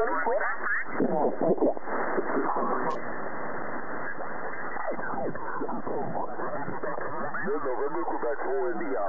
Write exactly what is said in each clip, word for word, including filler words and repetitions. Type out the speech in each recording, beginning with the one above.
November, Quebec, four India.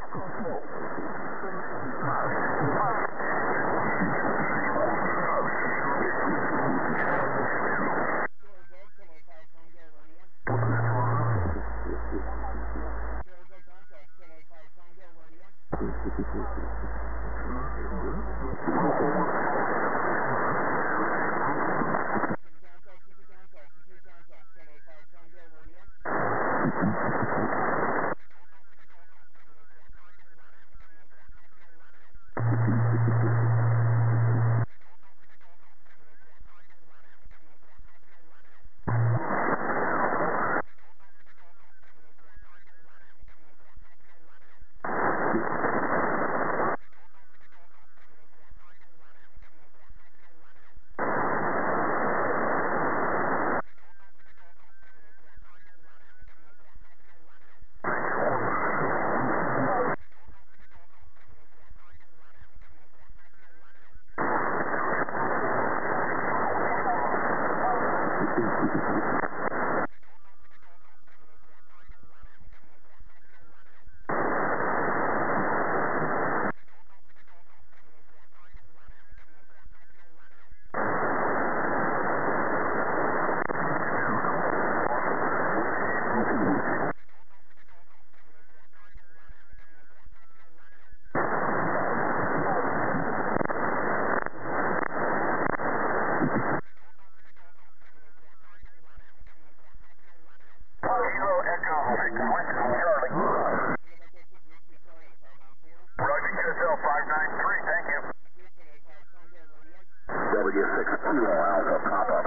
W six Kilo Alpha Papa.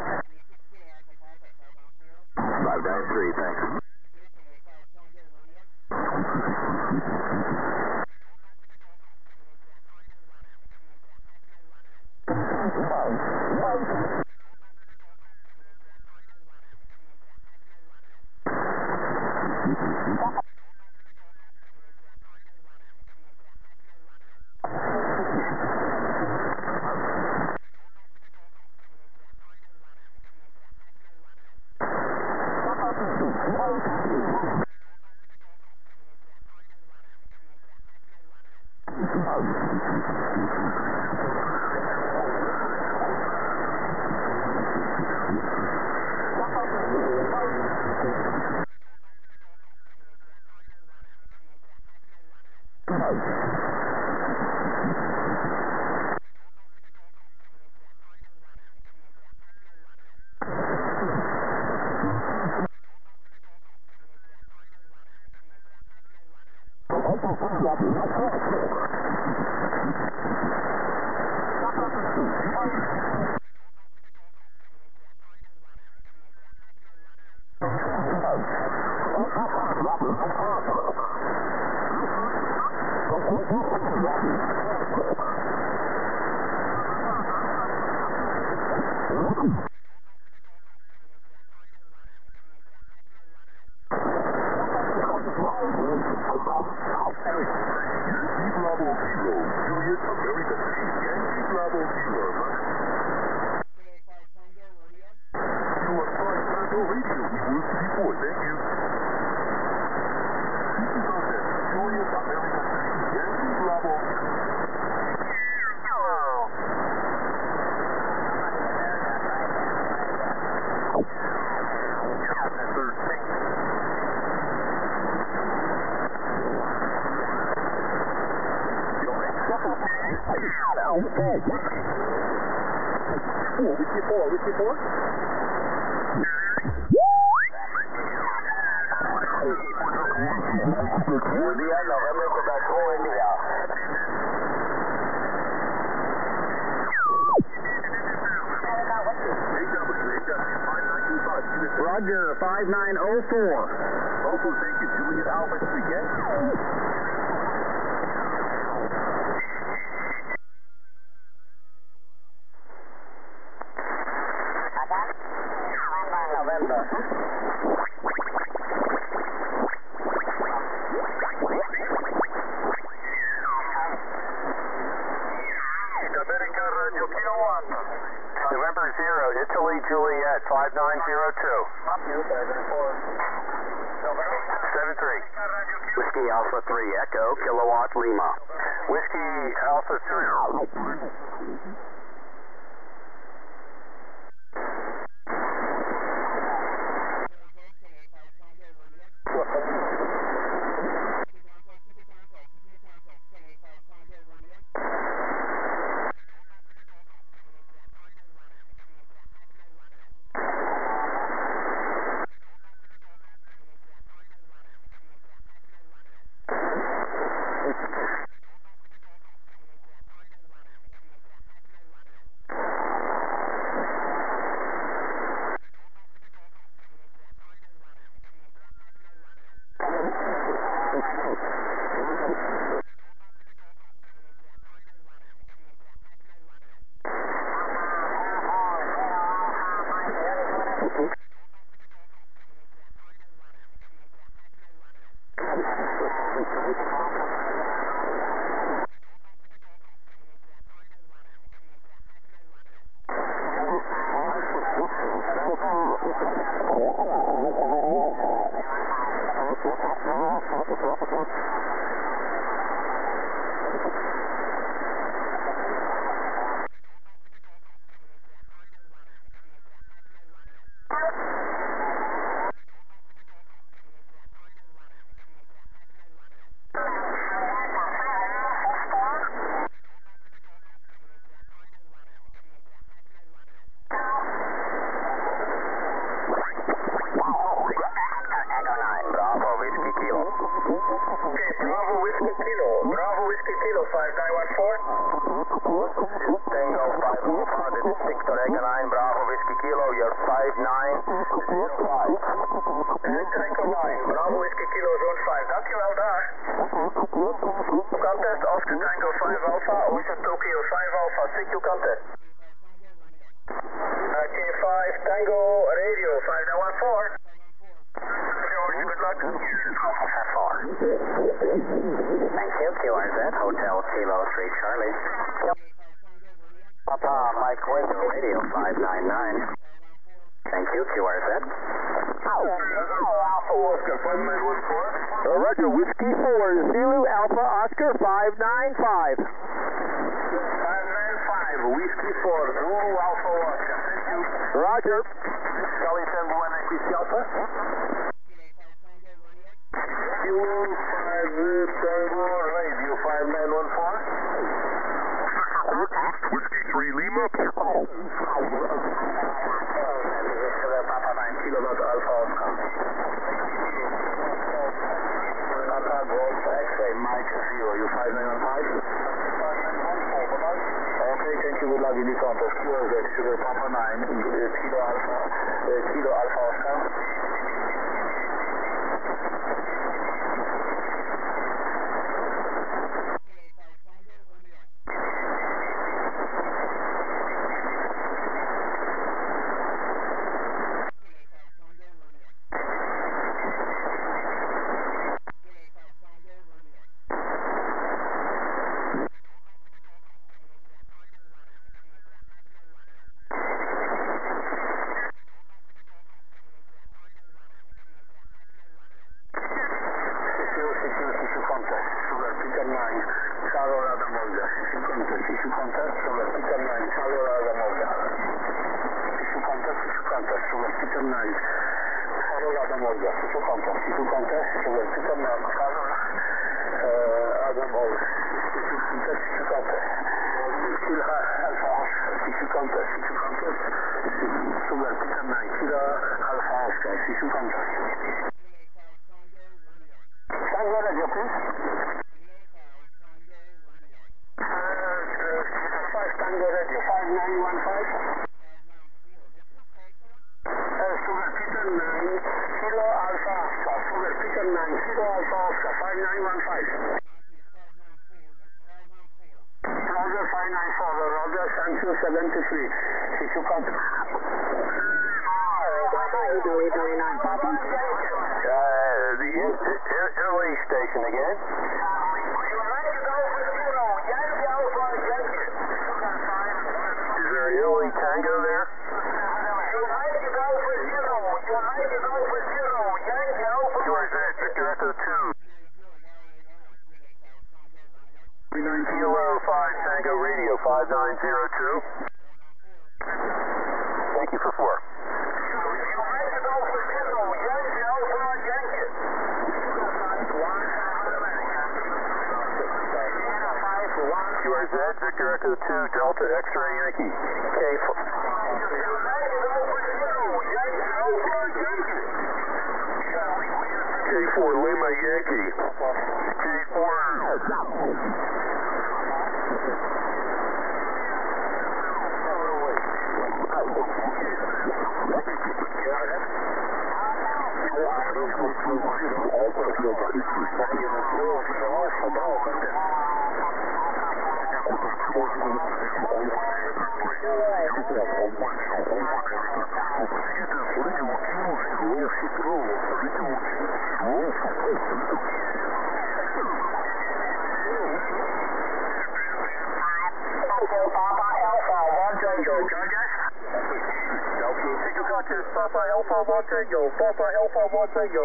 five nine three, thanks. Whiskey four, Whiskey four. India, November, Quebec, four India. Roger, five nine oh four. Local, thank you. Juliet Alpha, weekend. November. America Radio Kilo One. November zero, Italy Juliet, five nine zero two. seven three. Whiskey Alpha three Echo, Kilowatt Lima. Whiskey Alpha three. Thank you, Q R Z, Hotel Kilo three Charlie. Papa Mike Window, Radio five nine nine. Thank you, Q R Z. Alpha Oscar, five nine one four. Roger, Whiskey four, Zulu Alpha Oscar five nine five. five nine five, Whiskey four, Zulu Alpha Oscar. Thank you. Roger. Charlie Tango one Whiskey Alpha. Kilo five Tango Radio five nine one four. Whiskey three Lima. Papa nine Kilowatt Alpha Oscar. Papa Golf X-ray Mike Zero, you five nine one five? Okay, thank you, good luck in the contest. Q R Z, Sugar Papa nine, Kilo Alpha, Kilo Alpha Oscar. Italy station again. Is there an Italy Tango there? nine zero two. Thank you for four. United Alpha Kilo, Yankee Alpha Yankee. Q R Z, Victor Echo two, Delta X-ray Yankee. K four. United Alpha Kilo, Yankee Alpha Yankee. K four Lima Yankee. K four. Papa Alpha one Tango, Papa Alpha one Tango.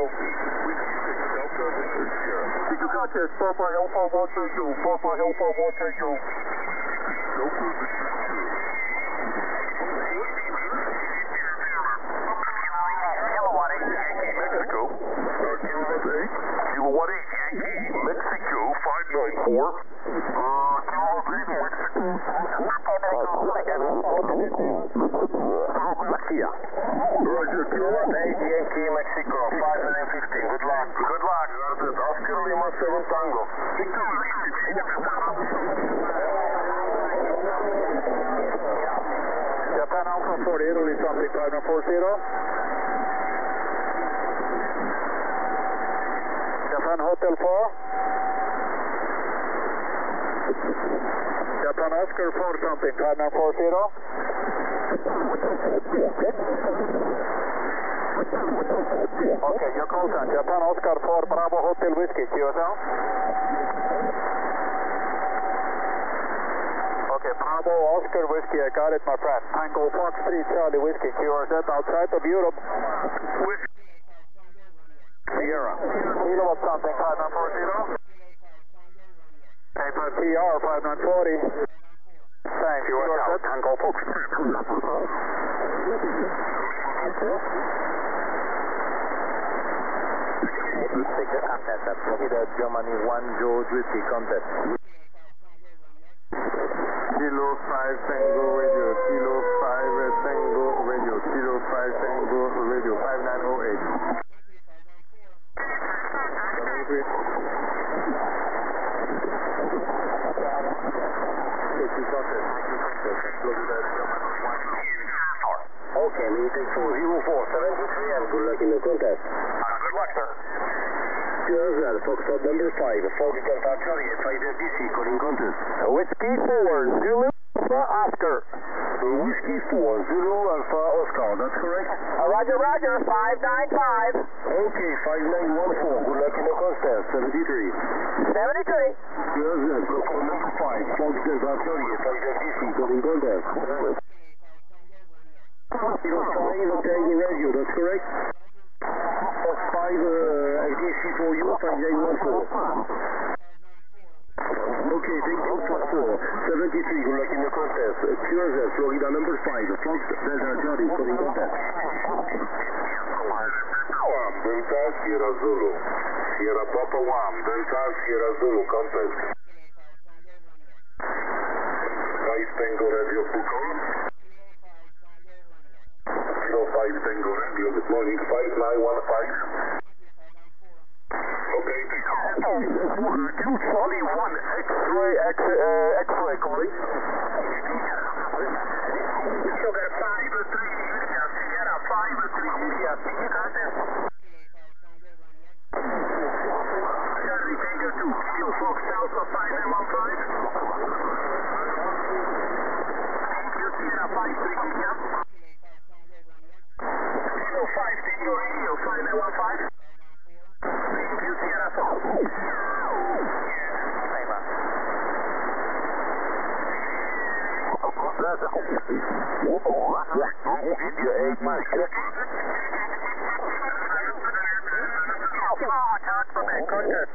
Tico Contest, Papa Alpha one Tango, Papa Alpha one Tango. Kilowatt eight, Yankee, Mexico. Kilowatt eight, Yankee, Mexico, five nine four. Uh, Kilowatt eight, Mexico. Roger, Kilowatt eight, Yankee, Mexico, five nine fifteen. Good luck. Good luck. Oscar Lima seven Tango. Japan Alpha forty-eight, only something five nine four zero. Japan Hotel four. Japan Oscar four something five nine four zero. Okay, your call sign, Japan Oscar four Bravo Hotel Whiskey, Q S L. Okay, Bravo Oscar Whiskey, I got it, my friend. Tango Fox three Charlie Whiskey, Q R Z outside of Europe. Sierra. Kilowatt something five nine four zero. Paper T R five nine forty. Thanks, Q R Z. Tango Fox. Take the contest at Florida, Germany one, George Whiskey contest. Kilo five Tango Radio, Kilo five Tango Radio, Kilo five Tango Radio, five nine oh eight. Okay, we take four zero four seventy-three and good luck in the contest. Good luck, sir. Zero Foxtrot number five, Fox Delta Charlie, five D C, calling contest. Whiskey four, Zulu Alpha Oscar. Whiskey four, Zulu Alpha Oscar, that's correct? Uh, roger, roger, five nine five. Okay, five nine one four, good luck in the contest, seventy-three. seventy-three. Zero Foxtrot number five, Fox Delta Charlie, five D C, calling contest. Kilo five, Tango Radio, that's correct? Fox five, uh, F D C for you, five nine one four. Okay, thank you, Fox four, seventy-three, good luck in the contest. Q R Z, Florida number five, Fox Delta Charlie, calling contest. one, Delta Sierra Zulu. Sierra Papa one, Delta Sierra Zulu, contest. five Tango Radio, full call. five Tango Radio, good morning, five nine one five. Okay, take off. two twenty-one X-ray, X, uh, X-ray calling. Sugar five three India, Sierra five three India, India contest. Charlie Tango two, Kilo Fox Alpha five nine one five. Thank you, Sierra five three India. Kilo five Tango Radio five nine one five. Thank you, Sierra four. India eight Mike. Oh, touch for me, contest.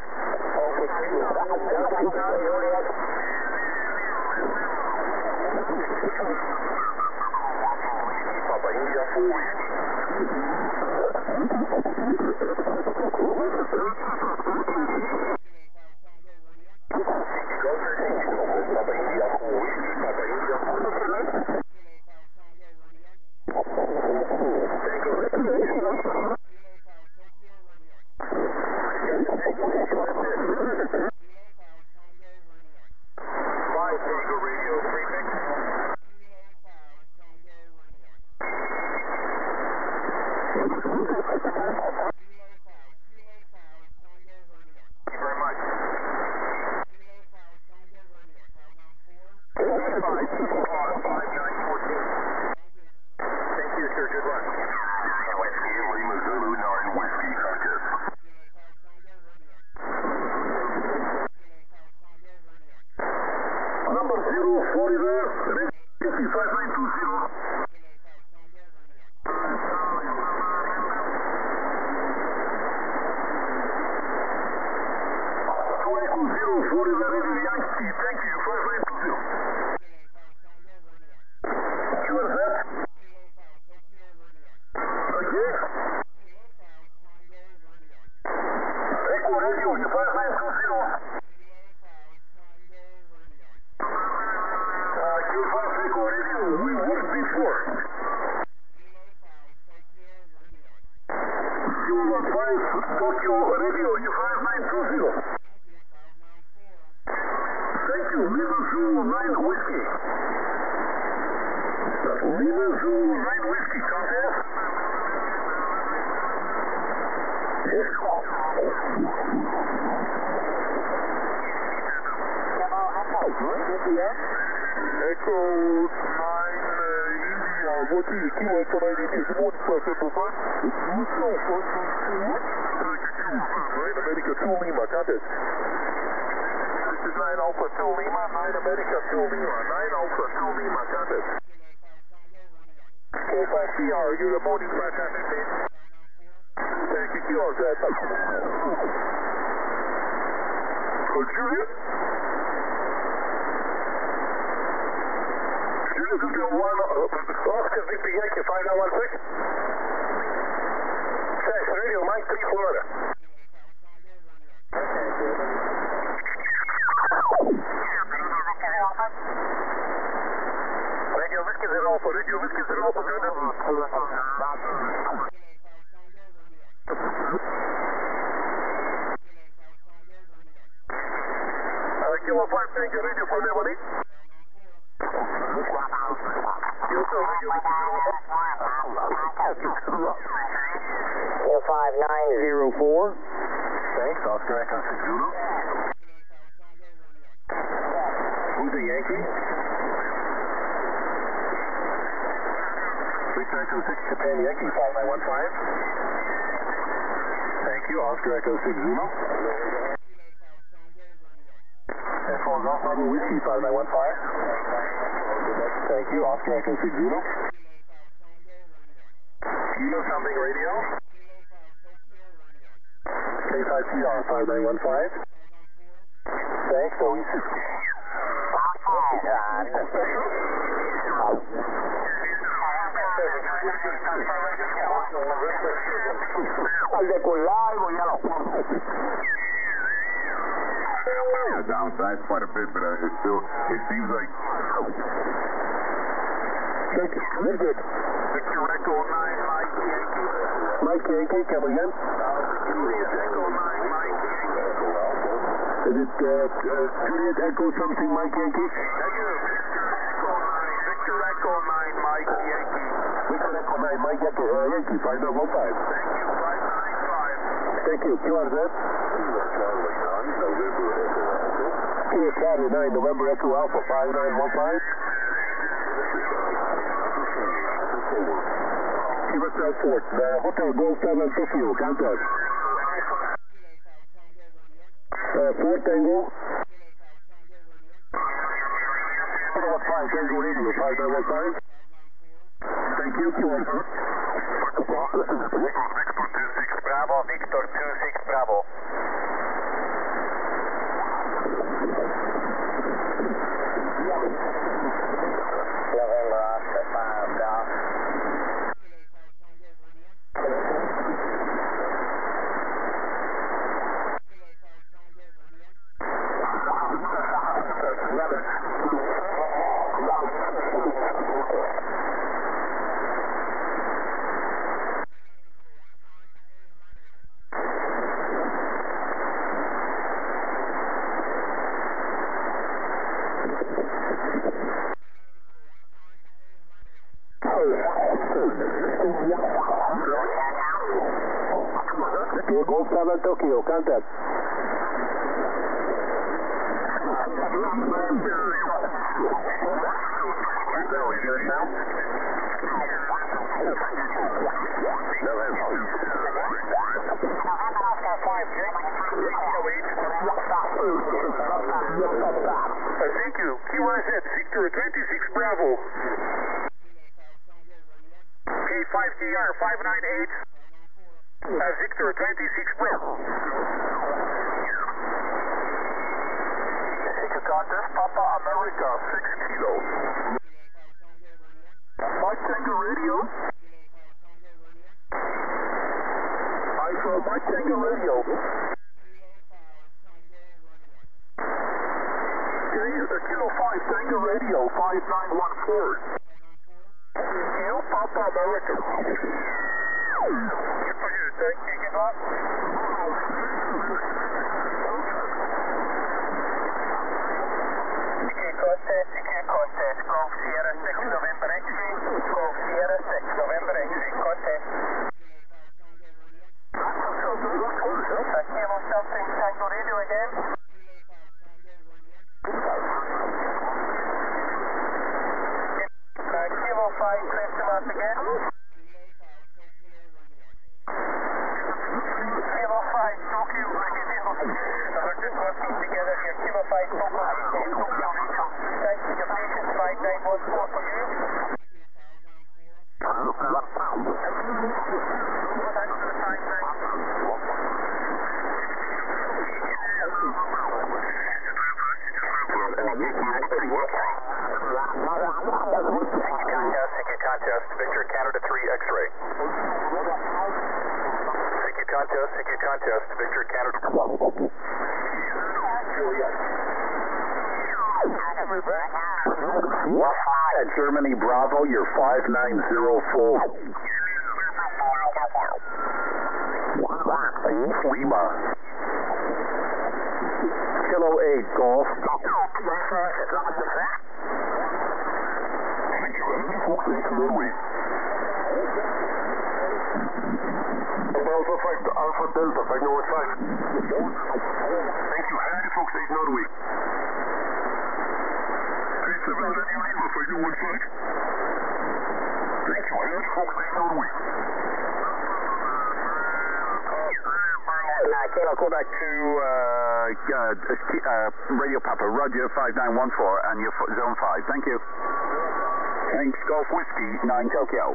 Golf seven Tokyo, contact. Thank you. Q I Z, Victor twenty-six Bravo. K five T R five nine eight. Uh, Victor twenty-six Bravo. Victor contest, Papa America six Kilo. Mike Tango Radio. I saw Mike Tango Radio. Kilo five Tango Radio five nine one four. Kilo Papa America. Good for you, thank you, get on. C Q contest, C Q contest, Golf Sierra six November X-ray, Golf Sierra six November X-ray, contest. Uh, Kilo something, Tango Radio again. Uh, Kilo five, clear to us again. Kilo five, Tokyo, Radio. So we're just working together here. Kilo five, Tokyo, Radio. Thank you, your patience, five nine one four for you. Thanks for the five nine. Thank you, contest, Victor Canada three X-ray. Thank you, contest, thank you, contest, Victor Canada. At Germany Bravo, you're five nine zero four. Lima. Kilo eight Golf. Alpha five to Alpha Delta, five no one five. Thank you, Handy Fox eight Norway. three seven Radio Lima, five no one five. Thank you, Handy Fox eight Norway. Uh, Kilo, call back to uh, uh, uh, Radio Papa, Roger five nine one four, and your zone five. Thank you. Thanks, Golf Whiskey nine Tokyo.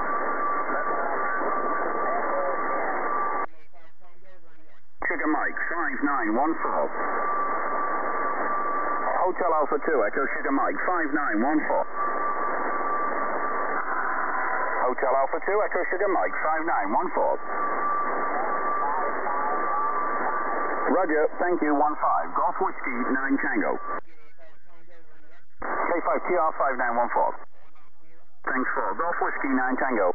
Sugar Mike five nine one four. Hotel Alpha two, Echo Sugar Mike five nine one four. Hotel Alpha two, Echo Sugar Mike five nine one four. Roger, thank you, one five. Golf Whiskey nine Tango. K five T R five nine one four. Thanks for Golf Whiskey nine Tango.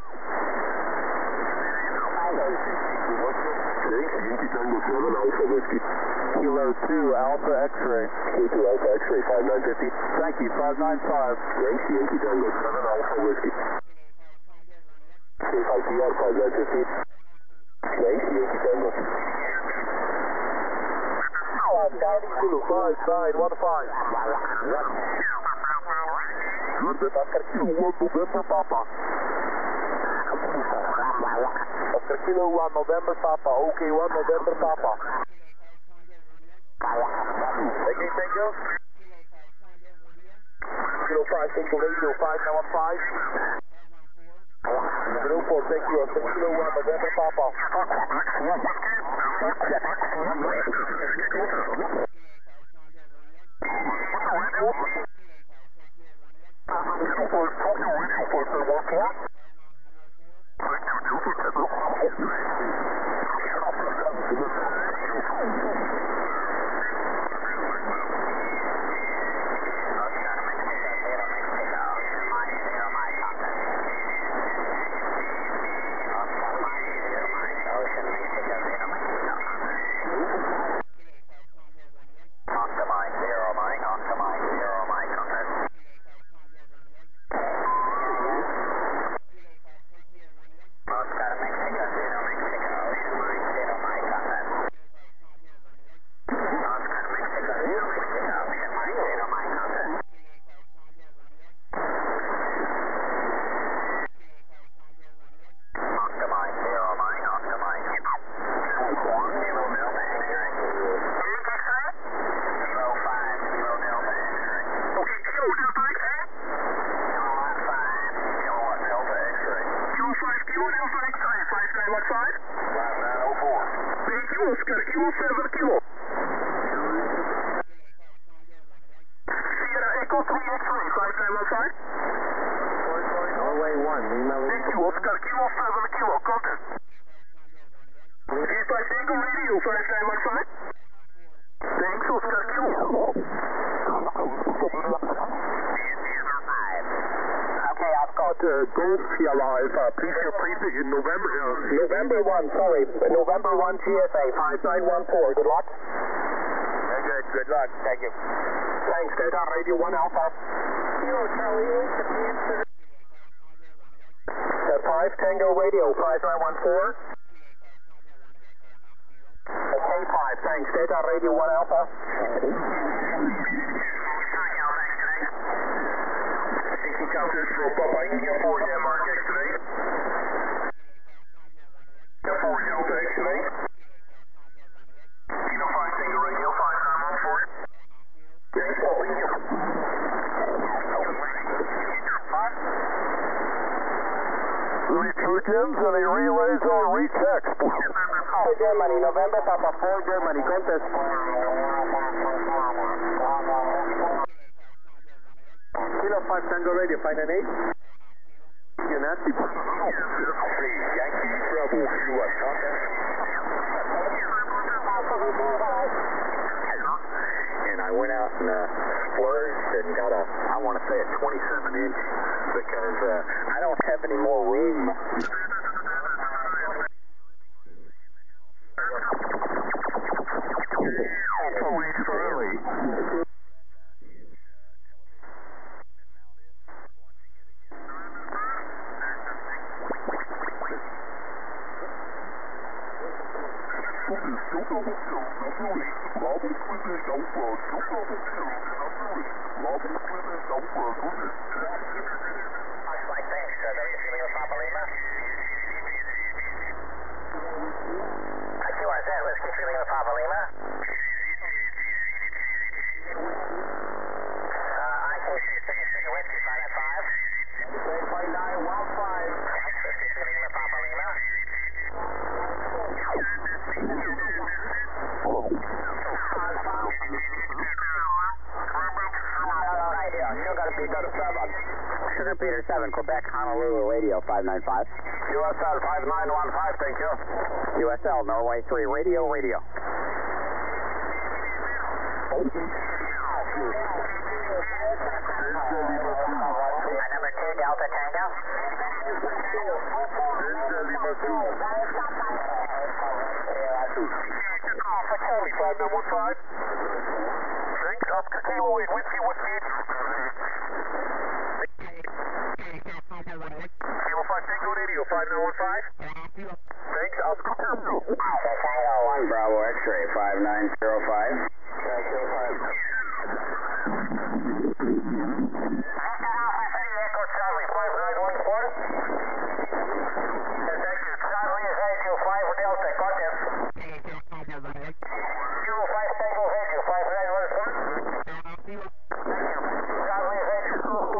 Yankee Tango seven Alpha Whiskey. Kilo two Alpha X-ray. Kilo two Alpha X-ray five nine fifty. Thank you, five nine five. Thanks, Yankee Tango seven Alpha Whiskey. K five T R five nine fifty. Thanks, Yankee Tango. Kilo five nine one five. Oscar Kilo one November Papa. Oscar Kilo one November Papa. Okay, one November Papa. Okay, thank you. Kilo five, Tango Radio five nine one five. Zero four, thank you. Oscar Kilo one November Papa. Kilo Delta X-ray, five nine one five. five nine oh four. Thank you, Oscar, Kilo seven Kilo. Sierra Echo three X-ray, five nine one five. Norway one, remember. Thank you, Oscar, Kilo seven Kilo, contact. G five Tango Radio, five nine one five. Thanks, Oscar, Kilo. Okay, I've got uh, Golf Sierra Alpha. Please your prefix in November. Uh, November one, sorry. November one G S A five nine one four. Good luck. Very good, good luck. Thank you. Thanks, Delta Radio one Alpha. Kilo Charlie eight, Japan. Uh, five Tango Radio five nine one four. K five, thanks. Delta Radio one Alpha. sixty counters for Papa India four Denmark X-ray. four Delta X-ray. Kilo five Tango Radio five nine one four. Thanks, Papa India. Returns and a relays are retext. four Germany, November Papa four Germany, contest. Kilo five Tango Radio five nine eight. Yanassi. three Yankee Bravo U S contact. And I went out and uh, splurged and got a, I want to say a twenty-seven inch because uh, I don't have any more room. Sugar Peter seven, Quebec, Honolulu, radio five nine five. U S L five nine one five, thank you. U S L, Norway three, radio, radio. Number two, Delta Tango. five nine one five. Thanks, Oscar Kilo eight, Whiskey, Whiskey. Kilo five Tango Radio, five nine one five. Thanks, Oscar Kilo. Tango one Bravo X-ray, five nine zero five. Echo Charlie, five nine one four. Thank you, Charlie Radio five Delta, contact. Kilo five Tango Radio, five nine one four. Charlie Radio.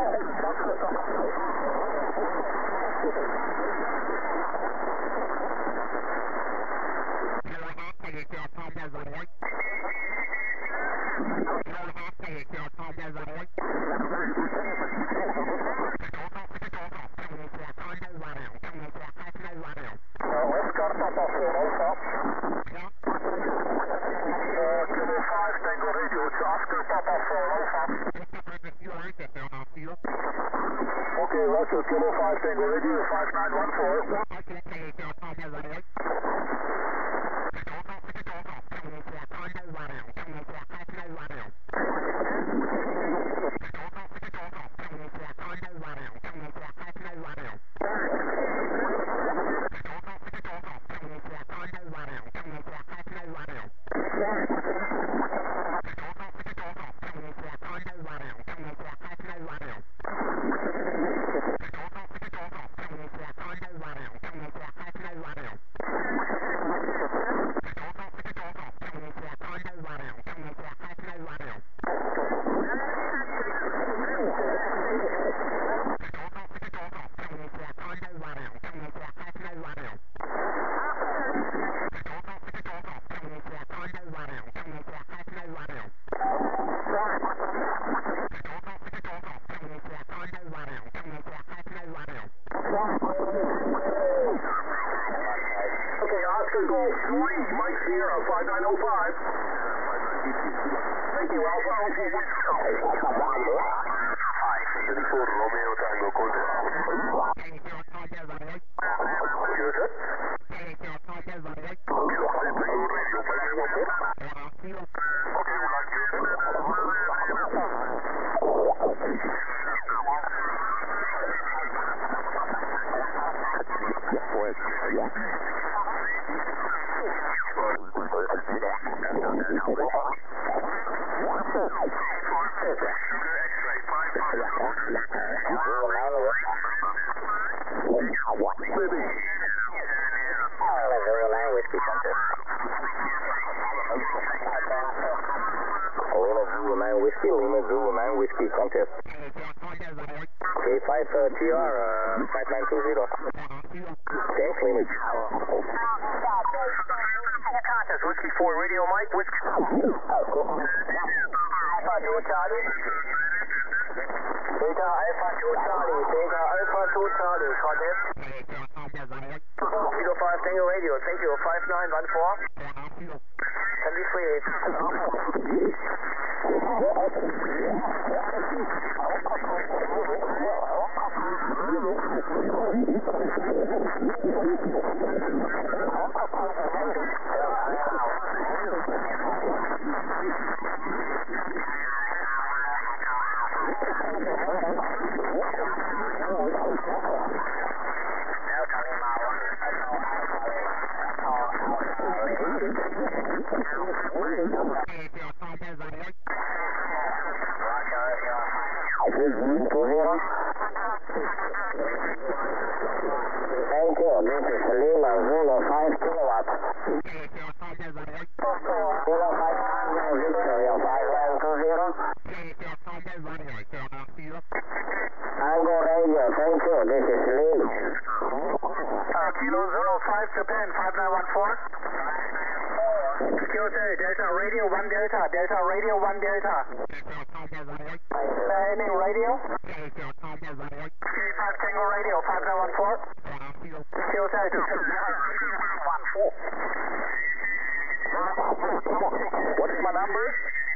Okay, Russell, Kilo five Tango Radio, five nine one four. Wow. Okay, Oscar Golf three, Mike Sierra, five nine oh five. Thank you, Alpha Alpha Whiskey. thirty-four Romeo Tango, contact. Yes, sir. Okay, we'll lock you in. Whiskey, Lima Zulu nine Whiskey, contest. K five uh, T R, uh, five nine two zero. Thanks, Lima. Contest, Whiskey four, Radio Mike, Whiskey. Alpha two Charlie. Data Alpha two Charlie, Data Alpha two Charlie, contest. Kilo five Tango Radio, thank you, five nine one four. seventy-three eight. Thank you, this is Lima Zulu five kilowatt. Zulu five Tango Victory, five nine two zero. Tango Radio, thank you, this is Lima. Uh, Kilo Zulu five Japan, five nine one four. Kyoto, Delta Radio one Delta, Delta Radio one Delta. Landing radio. K five Tango Radio, five nine one four. Kyoto, one four. What's my number?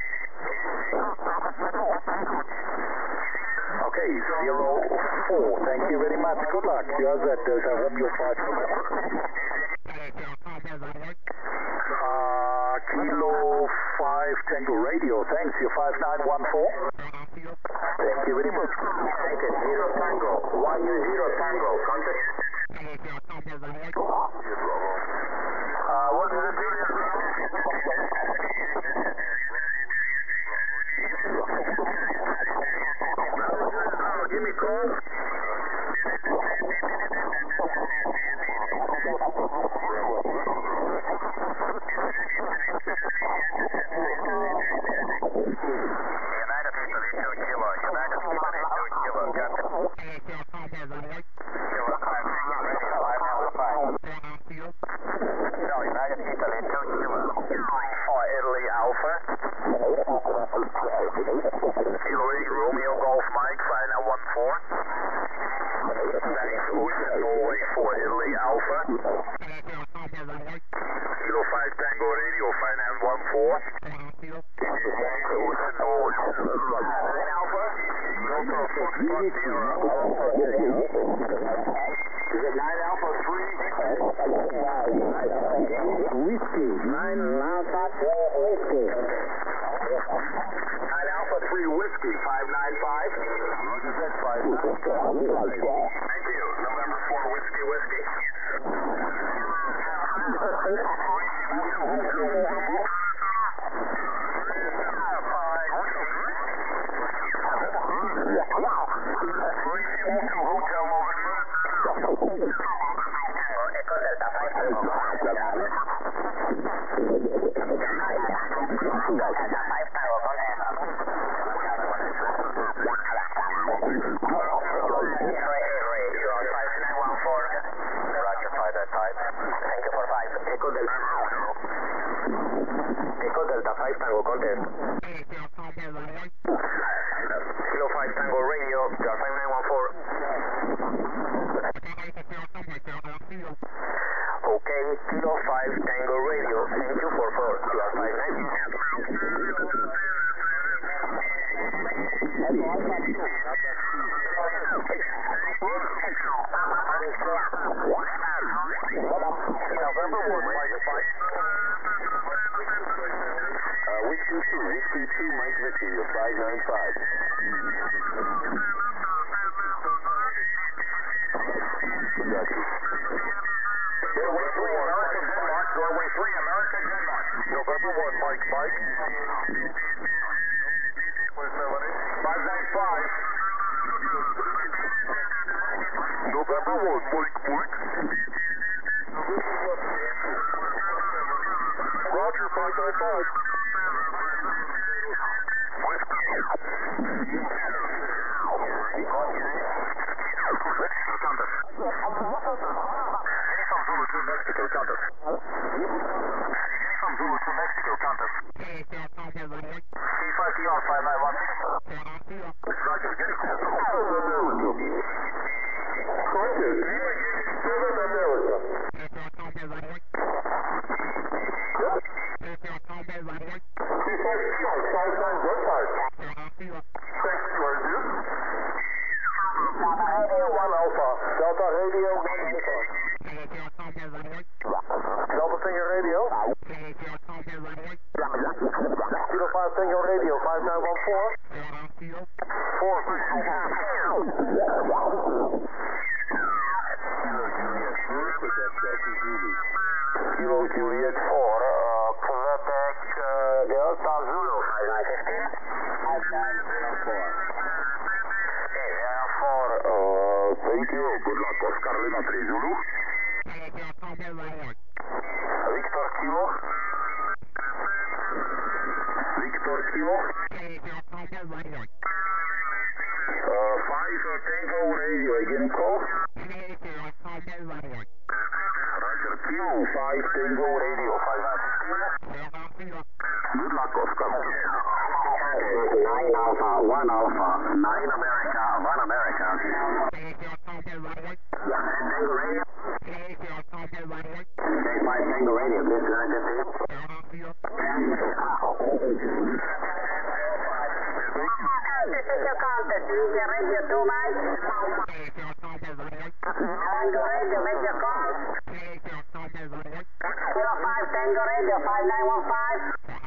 Okay, zero four. Thank you very much. Good luck. You're at Delta Romeo five. Uh, Kilo five Tango Radio. Thanks. You five nine one four. Thank you very much. Thank you, zero Tango, one zero Tango, contact. Uh, what is it? Give me a call. United thirty-two Kilo, United thirty-two Kilo, got it. Kilo five, five nine five. No, United thirty-two Kilo. For Italy Alpha. Kilo eight Romeo Golf Mike, five nine one four. Thanks, Ocean Norway for Italy Alpha. Kilo five Tango Radio, five nine one four. Thanks, Ocean Norway. nine Alpha. Delta Foxtrot Sierra. Is it nine Alpha three? Whiskey, nine Alpha Whiskey. nine Alpha three Whiskey, five nine five. Roger that, five nine five. Thank you. November four Whiskey Whiskey. Hotel November. Echo Delta five Tango. Delta five Tango, contact. five nine one four. Roger, five that type. Thank you for five. Echo Delta. Echo Delta five Tango, contact. Kilo five Tango Radio, five nine one four. Okay, Kilo five Tango Radio. Thank you for four. You are five nine. November one, Mike five. Uh, Whiskey two, Whiskey two, Mike Victor, you're five nine five. Got you. Doorway three, American Denmark. Doorway three, American Denmark. November one, Mike Mike. five nine five. November one, Mike Mike. Roger, five nine five. Mexico Compass. From Zulu to Mexico Compass. C five T R five nine one six. Roger, get it. Roger, Seven America. C five T R five nine one five. Thanks, T R Z. Delta Radio one Alpha. Delta Radio one Alpha. Delta Tango Radio. Kilo five Tango Radio five nine one four. four. Kilo Juliet four, uh, Quebec, uh, Delta Zulu five nine one five. five nine zero four. Okay, uh, for, uh, thank you. Good luck, Oscar Lima three Zulu. Victor Kilo. Victor Kilo. Uh, five uh, Tango Radio, again call. Roger, Kilo five Tango Radio, five nine fifteen. Good luck, Oscar. nine Alpha, one Alpha, nine America, one America. Tango Radio. K five Tango Radio, this is nine fifteen. This is your contact. Use your radio two, Mike. Tango Radio, make your call. Kilo five Tango Radio, five nine one five.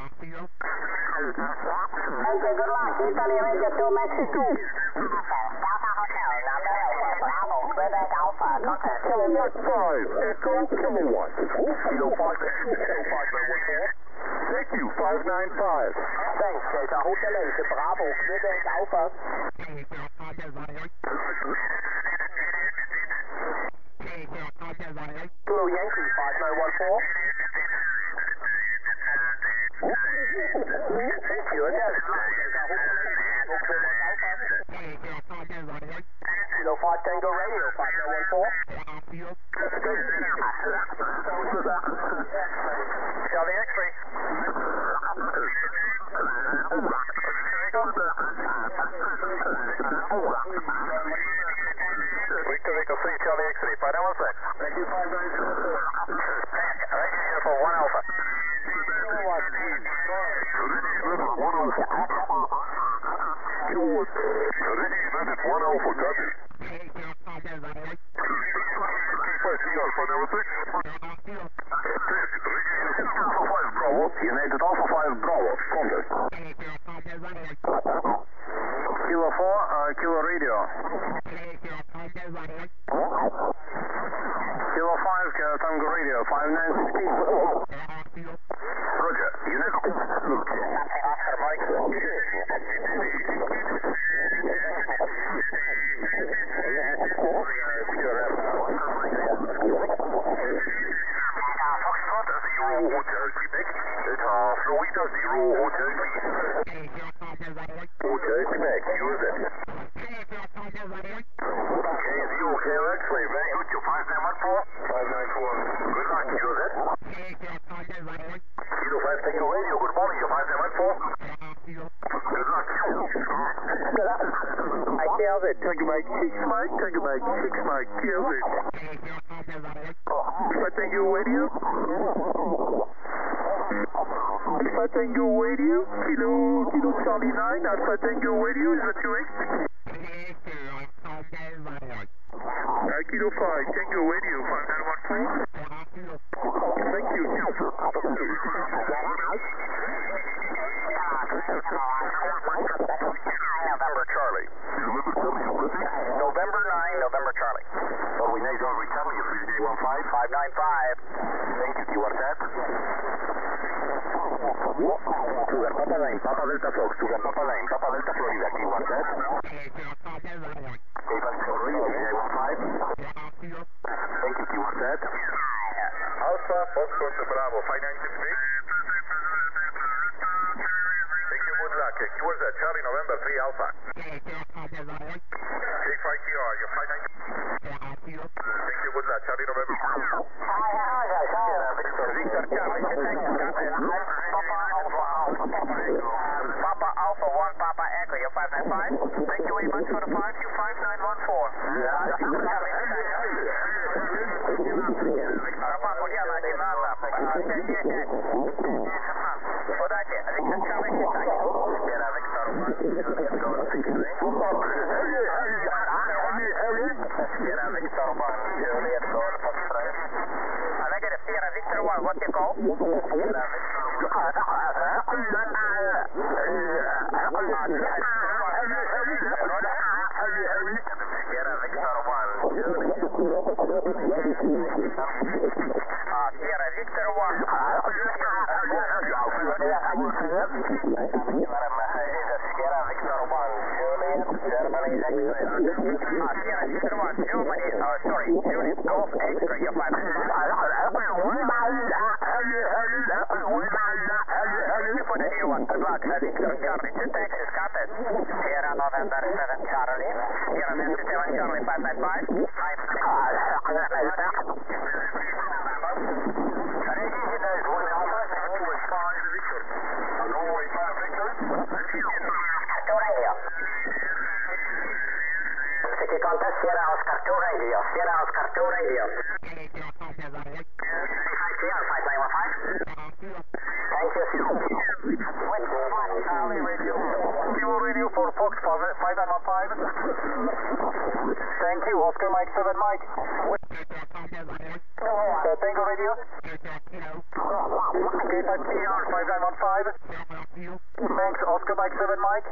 Thank you, good luck. Italy Radio two, Mexico. Delta Hotel, Delta Alpha, Bravo, Quebec Alpha, contact. Kilowatt five, Echo Kilowatt. Kilo five, Kilo five nine one four. Thank you, five nine five. Thanks, Delta Hotel, Bravo, Quebec Alpha. Kilo Yankee, five nine one four. Thank you, again. Kilo five Tango Radio, five nine one four. Charlie X-ray. Victor Victor three, Charlie X-ray, five nine one six. Thank you, five nine zero four. Radio uniform one Alpha. one Alpha. Kilowatt. Ready unit one Alpha, copy. five T R five nine one six. Alpha five Bravo. United Alpha five Bravo. Contact. Kilo four, uh, Kilo Radio. Kilo five, uh, Tango Radio, five nine sixteen. Roger. Unit. Oscar Mike. Foxtrot zero Hotel Quebec. Delta Florida zero Hotel Quebec. Hotel Quebec, use it. Okay, zero K X-ray, very good. You five nine one four. five nine four. Good luck, use it. Kilo five Tango Radio, good morning. You five nine one four. Good luck. I killed it. Tango Mike six Mike, Tango Mike six Mike, kills it. Alpha Tango Radio. Alpha Tango Radio. Kilo, Kilo Charlie nine. Alpha Tango Radio is that you? Uh, Kilo five, Tango Radio five nine one four. Thank you. November Charlie. November nine, November Charlie. What we need on Charlie, you three one five. five nine five. Thank you, Q R Z. Sugar Papa Lane, Papa Delta Fox, Sugar Papa Lane, Papa Delta Florida, Q R Z. Thank you, Q R Z. Alpha, Foxtrot to Bravo, five nine six three. Thank you, good luck. Q R Z, Charlie, November three, Alpha. J five T R, you're five nine. Thank you, good luck. Charlie, November. Victor, Charlie, Papa Alpha one, Papa Echo, you're five nine five. Thank you very much for the five, you five nine one four. Удачи, Виктор Charlie, Sierra Victor one, Sierra Victor one, Juliet Golf Foxtrot. Negative, Sierra Victor one, what's your call? Sierra Victor one, Juliet. Uh, Sierra Victor one. Sierra Victor one, Juliet, Germany X-ray. Uh, Sierra Victor one, Germany, uh, sorry, Juliet Golf X-ray, you're five. Thank you for the new one, good luck. Uh, Victor Charlie, two taxis, contact. Sierra November seven Charlie, Sierra Nancy seven Charlie, five nine five. City contact, Sierra Oscar two radio, Sierra Oscar two radio. five nine one five. Thank you. With one Charlie radio. Kilo radio for Fox five nine one five. Thank you, Oscar Mike seven Mike. Uh, Tango radio. K five T R five nine one five. Thanks, Oscar Mike seven Mike.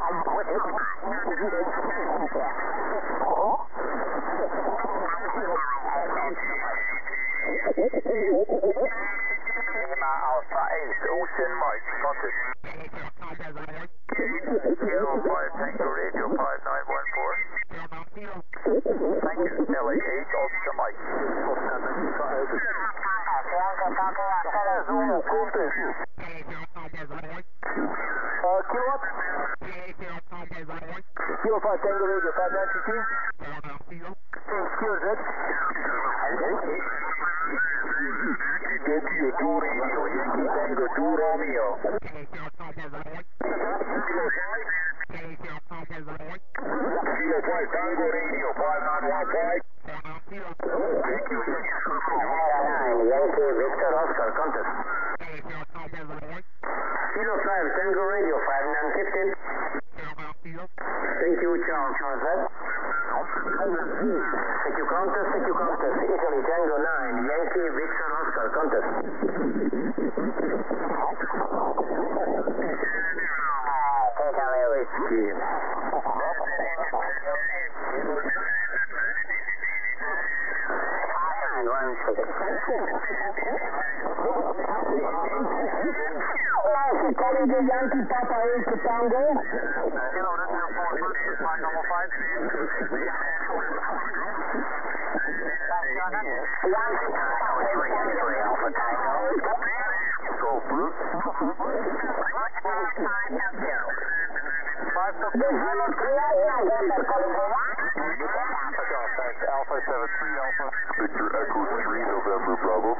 Lima Alpha eight, Ocean Mike, contact. Kilo five, Tango Radio five nine one four. Thank you, L A eight, Oscar Mike. Zulu, contact. Uh, kilowatt? Kilo five, Tango Radio five nine two two. Q R Z. Tokyo two Radio, Yankee Tango two Romeo. Kilo five Tango Radio five nine one five. Thank you. Yankee Victor Oscar, contact. Kilo five Tango Radio five nine one five. Thank you, Charles. Charles Z. Thank you, Countess. Thank you, Countess. Italy Tango nine, Yankee Victor Oscar, Countess. Italy Whiskey. One second. Calling the Yankee Papa eight to Tango. Hello, this is four five number five. Yankee Papa three X-ray Alpha Tango. Go blue. Five to two. Alpha seven three Alpha. Victor Echo three November Bravo.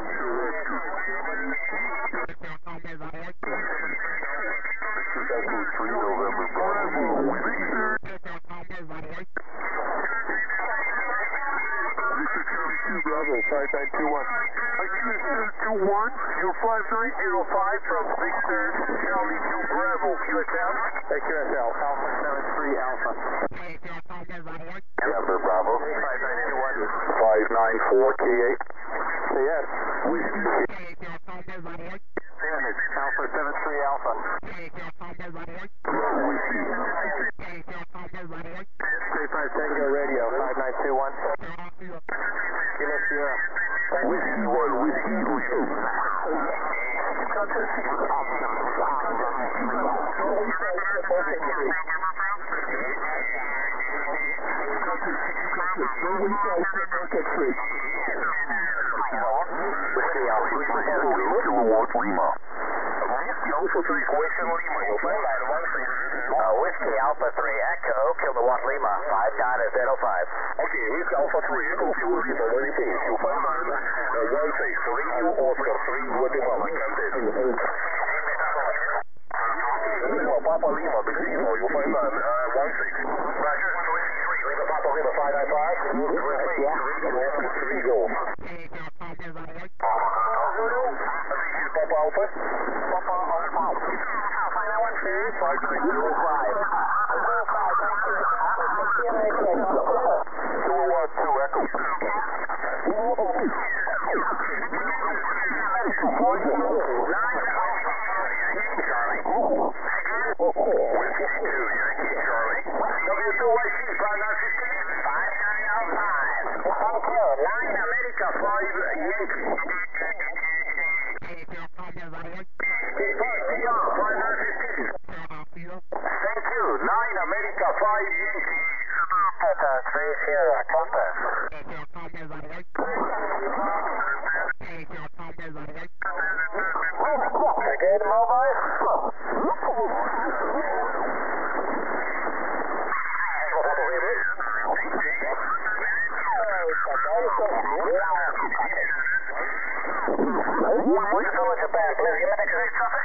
Echo three November Bravo. Victor Charlie Whiskey Bravo, five nine two one. Two two two one, your five nine zero five from Big Bend, Charlie to Bravo, Q S L. Hey, Q S L, Alpha seven three Alpha. Number Bravo, five nine two one. five nine four K eight. Say yes. Whiskey. Alpha seven three Alpha. Whiskey. K five Tango Radio, five nine two one. Kilo Sierra. Whiskey one, Whiskey Eagle. Whiskey Alpha three Echo, Kilowatt Lima. Whiskey Alpha three Question Lima, you'll find line one six. Uh, Whiskey Alpha three Echo, Kilowatt Lima, five nine zero five. Okay, Whiskey Alpha three Echo, Kilo Lima, maintain, you'll find line one six, Radio Oscar three, Guatemala, contact. Lima, Papa Lima, Big Zero, you'll find line one six. Roger, Whiskey three, Lima, Papa Lima, five nine five. Radio Oscar three, Golf. Papa Alpha. Papa Alpha. five nine zero five. Kilowatt two Echo. Whiskey two, Yankee Charlie. W two Y C, five nine fifteen. five nine zero five. Thank you. nine America five Yankee. Thank you. nine America five Yankee. Delta three Sierra Compass. Brigade mobile. What's the Japan, please? Give me the X-ray traffic.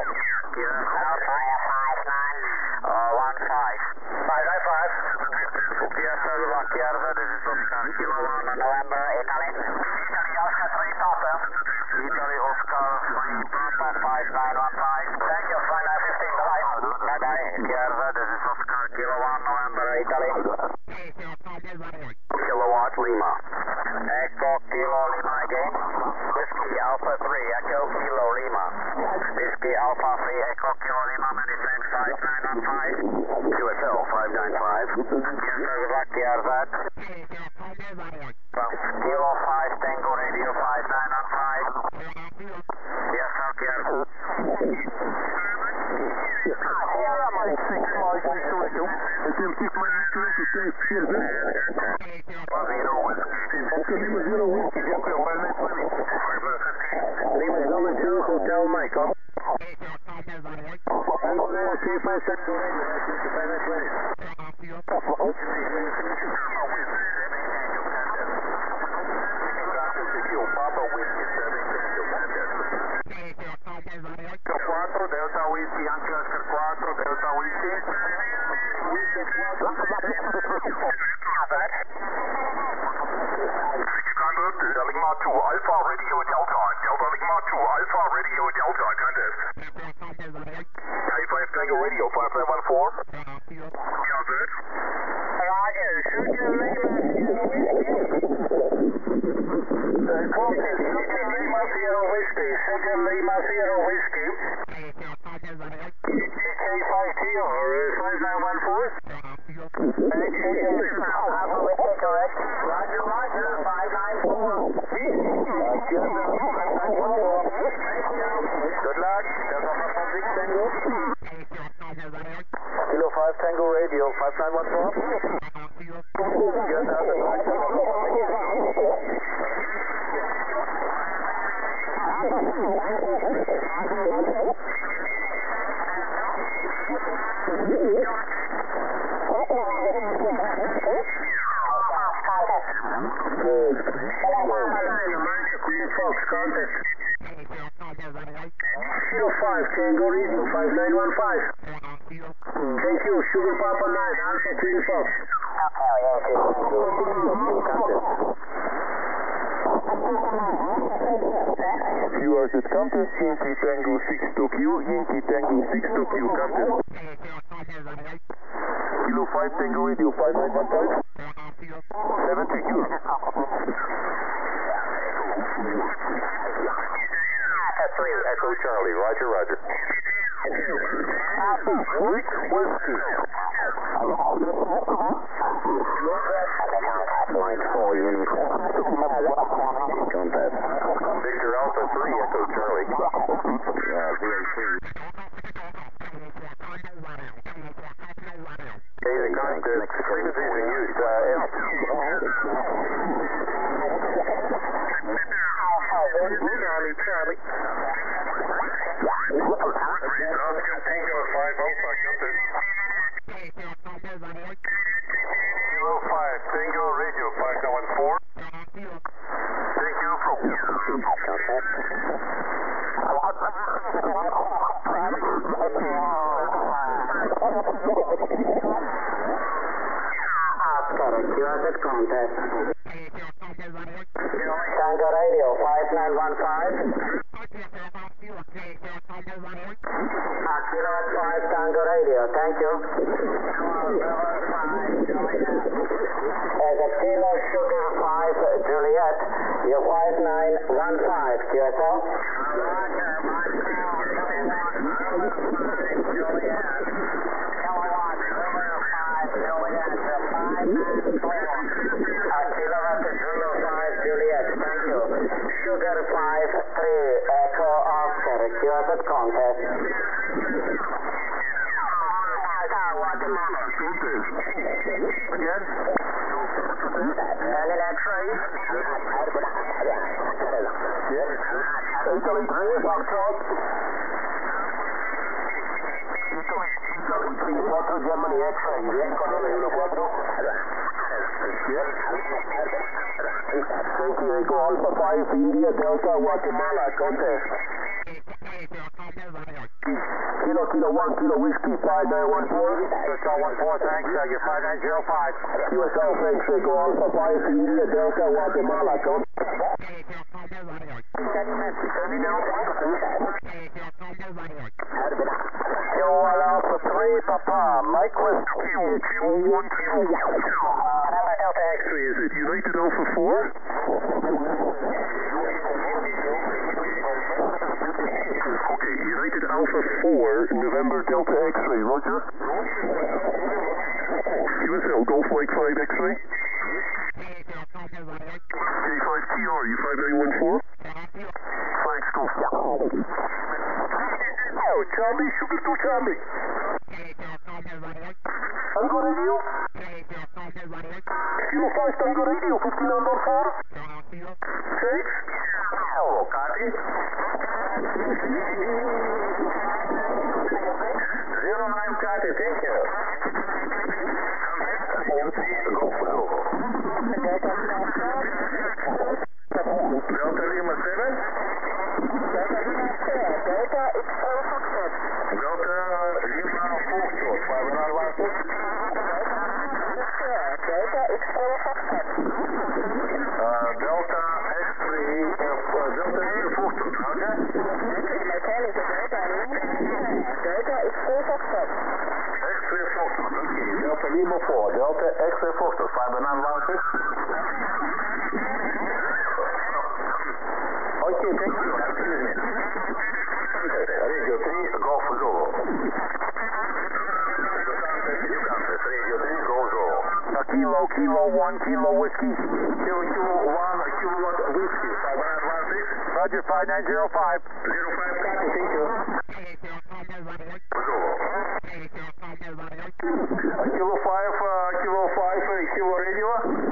one five. five nine five. Yes, sir, Macchiarza, this is Oscar Kilo one November, Italy. Italy, Oscar three Papa. Italy, Oscar three Papa, five nine one five. Thank you, five nine fifteen, bye. Bye bye, Macchiarza, this is Oscar Kilo one November, Italy. Kilowatt Lima. Echo Kilo Lima again. Whiskey Alpha three Echo Kilo Lima. Whiskey Alpha three Echo Kilo Lima, many thanks, five nine one five. Q S L five nine five. Yes, sir, Macchiarza. Kilo five Tango Radio five nine one five. Yes, Macchiarza. Sierra Mike six five one Toronto. It's in six one Toronto, ten Sierra. Zero Whiskey. Okay, Lima zero Whiskey, Echo five nine five. five nine fifteen. Lima Delta two Hotel Mike, huh? K five Tango Radio, five nine five. Papa Whiskey seven Tango, contact. cuatro, Delta Whiskey, Yankee Oscar cuatro, Delta Whiskey. Delta Lima two, Alpha Radio Delta, Delta Lima two, Alpha Radio Delta, contest. K five Tango Radio, five nine one four. Yeah, good. Roger, Sugar Lima Lima Zero Whiskey, Sugar Lima Zero Whiskey. K five Kilo, five nine one four. Alpha Whiskey, correct. Roger, Roger, five nine four. Good luck. Delta Papa Big Tango. Kilo five Tango Radio, five nine one four. Yes, Kilo five Tango Radio, five nine one five. Thank you, Sugar Papa nine, Alpha Kilo Fox. Okay, Q R Z contest, Yankee Tango six Tokyo, Yankee Tango six Tokyo contest. Kilo five Tango Radio five nine one five. seven secure. three Echo Charlie, roger, roger. Rick Whiskey. Victor Alpha three Echo Charlie. Uh, V A C. Hey, the contest frequencies in use. Uh, F. Charlie, Charlie. Tango five Alpha, contest. Kilo five Tango Radio five nine one four. Thank you from Oscar, Q R Z contest. Tango Radio five nine one five. Kilo five Tango Radio, thank you. As a Kilo Sugar five Juliet, you're five nine one five, Q S L. Sugar five three Echo Oscar, Q R Z contest. Again? And an X-ray. Yes. Italy three, Foxtrot. Italy three, Foxtrot, Germany X-ray. Bien, Cornelio uno cuatro. Yes. Thank you, Echo Alpha five, India Delta, Guatemala, contest. Kilo, Kilo one, Kilo Whiskey, five nine one four. Hotel one four, thanks, uh, you're five nine zero five. Q S L, thanks, Echo Alpha five, India Delta, Guatemala, contest. Kilo one Alpha three, Papa, Mike Whiskey. Kilo one Kilo one. Delta X-ray. Is it United Alpha four? Okay, United Alpha four, November Delta X-ray, roger. Q S L, Golf Mike five X-ray. K five T R, you five nine one four? Thanks, Golf. Oh, Charlie, Sugar two Charlie. Tango Radio? Kilo five Tango Radio, fifteen nine one four? Six? Oh, copy. Zero nine copy, thank you. Delta Lima seven. Delta Lima seven. Delta X-ray Foxtrot. Delta Lima Foxtrot, five nine one six. Delta X-ray Foxtrot. Uh, Delta X-ray, uh, Delta Lima Foxtrot, roger. Mechanic Delta Lima. Delta X-ray Foxtrot. X-ray Foxtrot, okay. Delta Lima four, Delta X-ray Foxtrot, five nine one six. Okay, thank you. Excuse me. Radio three, Golf Zulu. Radio three, Go Zulu. Kilo, Kilo one, Kilo Whiskey. Kilo, Kilo one, Kilowatt Whiskey, five nine one six. Roger, five nine zero five. Zero five copy, thank you. Zulu. Kilo five, uh, Kilo five, uh, Kilo Radio.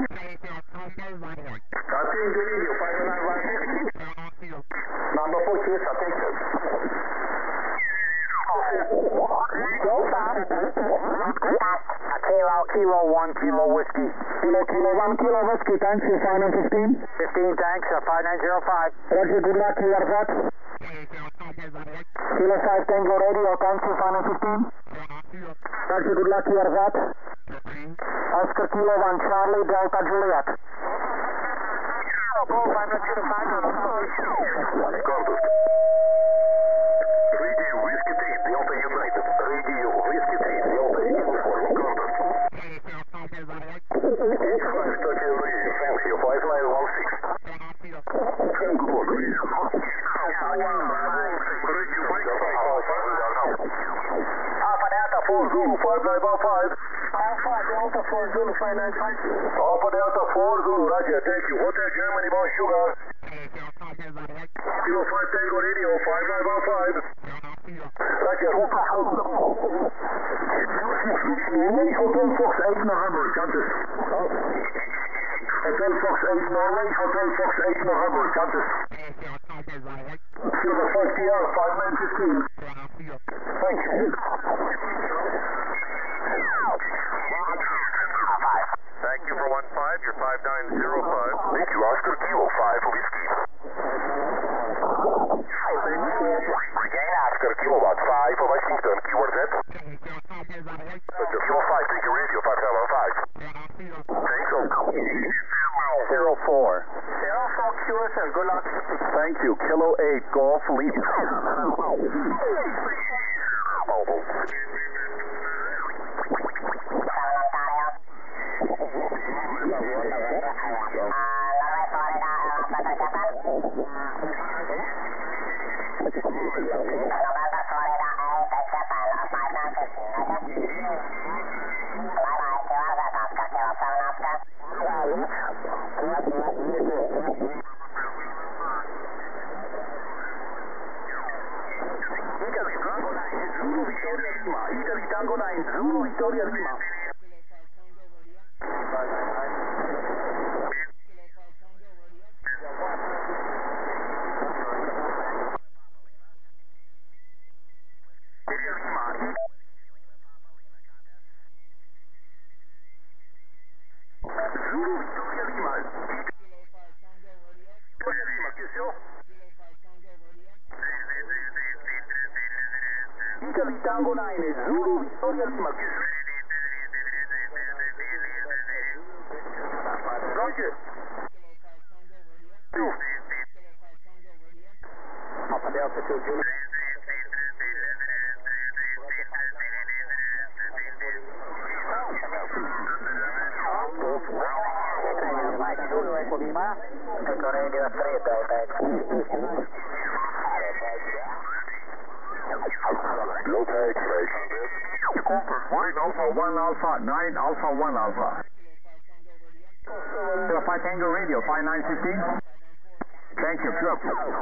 Tango Radio, five nine one six. Number four, Q S, attention. Kilo, Kilo one, Kilo Whiskey. Kilo, Kilo one, Kilo Whiskey, thanks, you five nine fifteen. fifteen, thanks, uh, five nine zero five. Roger, good luck, clear that. Kilo five, Tango Radio, thanks, you five nine fifteen. Roger, good luck, clear that. Oscar Kilo one, Charlie, Delta Juliet. Golf, five nine two five nine. Contest. Radio Whiskey three, Delta United. Radio Whiskey three, Delta Uniform. Contest. eight five Tokyo Radio, thank you, five nine one six. Good luck. Radio Whiskey three, Alpha Delta four Zulu five nine one five. Alpha Delta four Zulu five nine five. Alpha Delta four Zulu, Roger, thank you. Hotel Germany, one sugar. Kilo five Tango Radio, five nine one five. Roger. Hotel Fox eight November, Qantas. Hotel Fox eight Norway, Hotel Fox eight November, Qantas. Silver five T R, five nine fifteen. Thank you. Thank you for one five, you're five nine zero five. Thank you, Oscar Kilo five Whiskey. Regain Oscar Kilowatt five Washington, keyword Z. Kilo five, thank you, radio five seven one five. Thanks, Zero four. Zero four Q S L, good luck. Thank you. Kilo eight, Golf Leap. Mobile. Italy Tango nine, Zulu Victoria Lima. Zulu Victoria Lima. Victoria Lima, Q C O. Italy Tango nine is Zulu Victoria Lima. Roger. Two. Papa Delta two, Junior. Radio three, Delta. Delta X-ray. Nine Alpha one Alpha, nine Alpha one Alpha. Zero five Tango Radio, five nine fifteen. Thank you, Trip.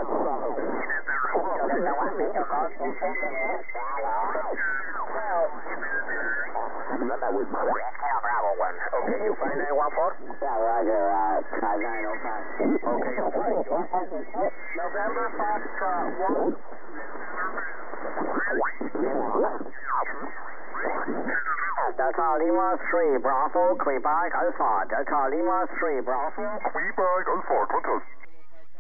That was Bravo one. Okay, you five nine one four? Yeah, Roger, uh, five nine oh five. Okay, November Foxtrot one. Delta Lima three, Bravo, Quebec Alpha. Delta Lima three, Bravo. Quebec Alpha, Qantas.